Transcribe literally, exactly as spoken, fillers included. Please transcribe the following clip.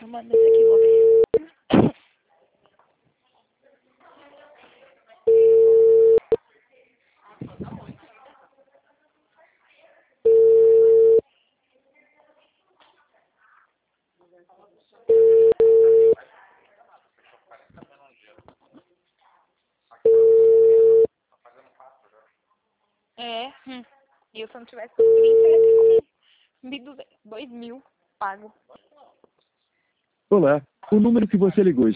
manda esse aqui, vou ver. É, hum. E eu, se eu não tivesse os trinta, eu ia ter com mil e duzentos, dois mil pago. Olá, o número que você ligou